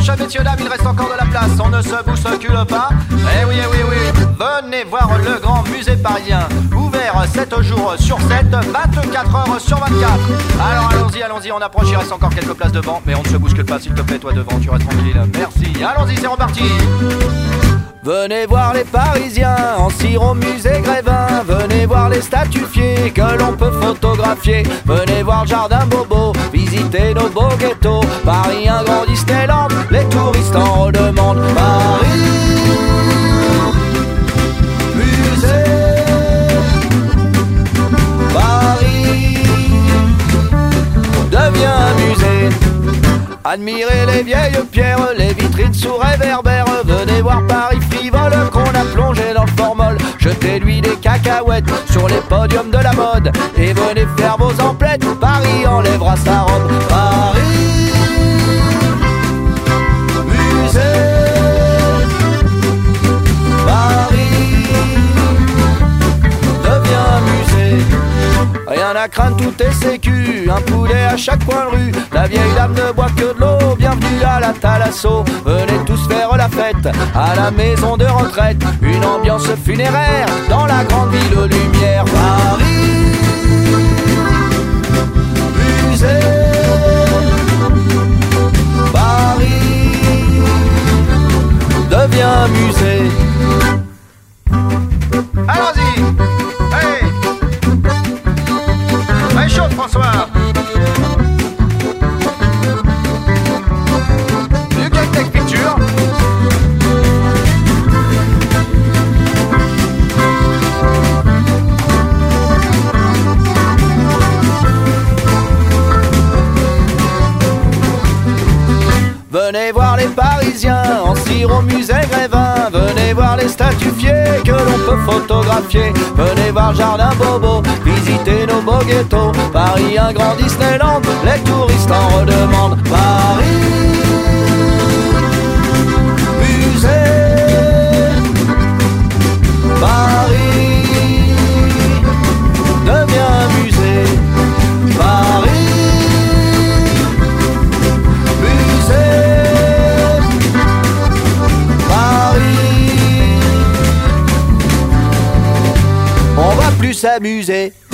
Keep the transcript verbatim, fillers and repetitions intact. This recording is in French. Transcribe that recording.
prochaine, messieurs, dames, il reste encore de la place. On ne se bouscule pas. Eh oui, eh oui, oui. Venez voir le grand musée parisien. Ouvert sept jours sur sept, vingt-quatre heures sur vingt-quatre. Alors allons-y, allons-y, on approche, il reste encore quelques places devant. Mais on ne se bouscule pas, s'il te plaît, toi devant, tu restes tranquille. Merci. Allons-y, c'est reparti. Venez voir les Parisiens en cire au musée Grévin. Venez voir les statufiés que l'on peut photographier. Venez voir le jardin Bobo, visiter nos beaux ghettos. Paris, un grand Disneyland, les touristes en redemandent. Paris, musée. Paris devient musée. Admirez les vieilles pierres, les vitrines sous réverbères. Venez voir Paris frivole qu'on a plongé dans le formol. Jetez-lui des cacahuètes sur les podiums de la mode. Et venez faire vos emplettes, Paris enlèvera sa robe. Paris, musée. Paris devient musée. Rien à craindre, tout est sécu, un poulet à chaque coin de rue. La vieille dame ne boit que de l'eau, bienvenue à la Thalasso. Venez tous faire la fête à la maison de retraite. Une ambiance funéraire dans la grande ville aux lumières. Paris, musée. Paris devient musée. Allons-y. Hey, réchauffe François. Du Caltech Picture. Venez voir les Parisiens en cire au musée Grévin. Venez voir les statufiés que l'on peut photographier. Venez voir Jardin Bobo, visiter nos beaux ghettos. Paris, un grand Disneyland, les touristes en redemandent. Paris, musée. Paris devient musée. Paris, on va plus s'amuser.